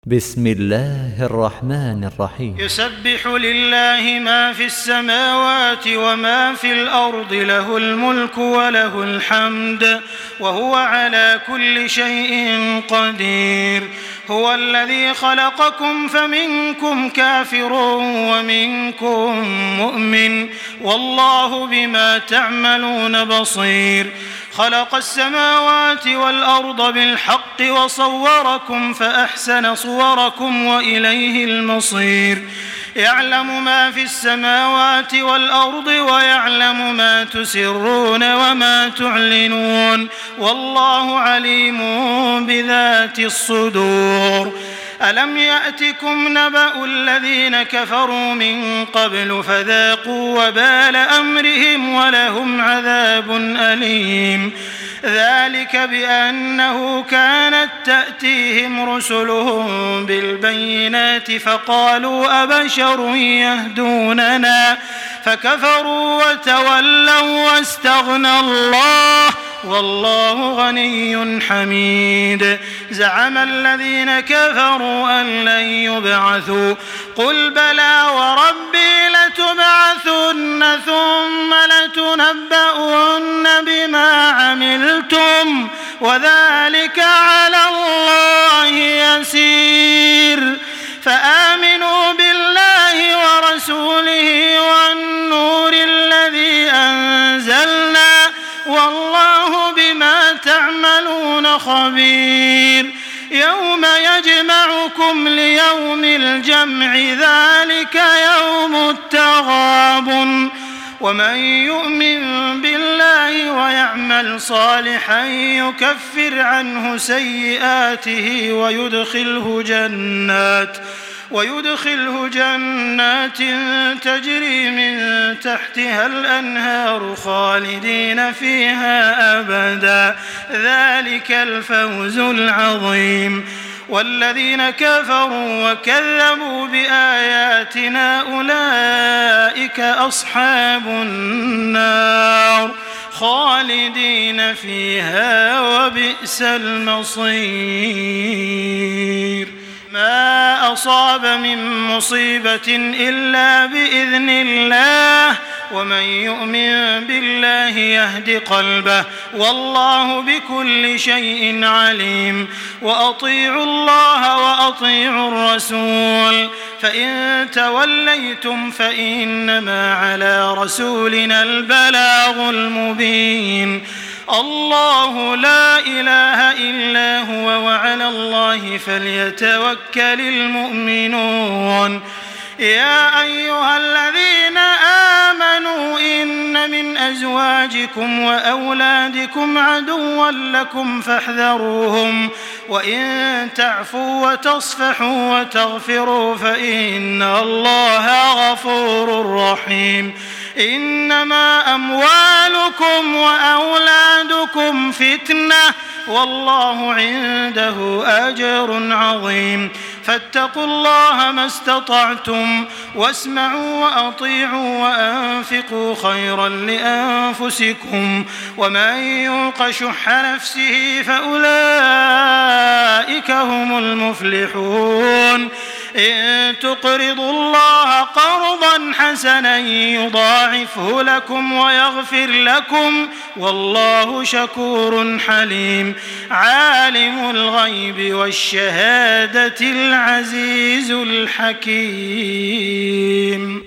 بسم الله الرحمن الرحيم. يسبح لله ما في السماوات وما في الأرض، له الملك وله الحمد وهو على كل شيء قدير. هو الذي خلقكم فمنكم كافر ومنكم مؤمن، والله بما تعملون بصير. خلق السماوات والأرض بالحق وصوركم فأحسن صوركم وإليه المصير. يعلم ما في السماوات والأرض ويعلم ما تسرون وما تعلنون، والله عليم بذات الصدور. ألم يأتكم نبأ الذين كفروا من قبل فذاقوا وبال أمرهم ولهم عذاب أليم. ذلك بأنه كانت تأتيهم رسلهم بالبينات فقالوا أبشر يهدوننا فكفروا وتولوا واستغنى الله والله غني حميد. زعم الذين كفروا أن لن يبعثوا، قل بلى وربي لتبعثن ثم لتنبؤن بما عملتم وذلك على الله يسير. فآمنوا بالله ورسوله والنور الذي أنزلنا والله بما تعملون خبير. يوم يجمعكم ليوم الجمع ذلك يوم التغابن. ومن يؤمن بالله ويعمل صالحا يكفر عنه سيئاته ويدخله جنات تجري من تحتها الأنهار خالدين فيها أبدا، ذلك الفوز العظيم. والذين كفروا وكذبوا بآياتنا أولئك أصحاب النار خالدين فيها وبئس المصير. ما أصاب من مصيبة إلا بإذن الله، ومن يؤمن بالله يهد قلبه والله بكل شيء عليم. وأطيعوا الله وأطيعوا الرسول، فإن توليتم فإنما على رسولنا البلاغ المبين. الله لا إله إلا هو وعلى الله فليتوكل المؤمنون. يا أيها الذين آمنوا إن من أزواجكم وأولادكم عدوا لكم فاحذروهم، وإن تعفوا وتصفحوا وتغفروا فإن الله غفور رحيم. إنما أموالكم وأولادكم فتنة والله عنده أجر عظيم. فاتقوا الله ما استطعتم واسمعوا وأطيعوا وأنفقوا خيرا لأنفسكم، ومن يوق شح نفسه فأولئك هم المفلحون. إن تقرضوا الله قرضا حسنا يضاعفه لكم ويغفر لكم والله شكور حليم. عالم الغيب والشهادة العزيز الحكيم.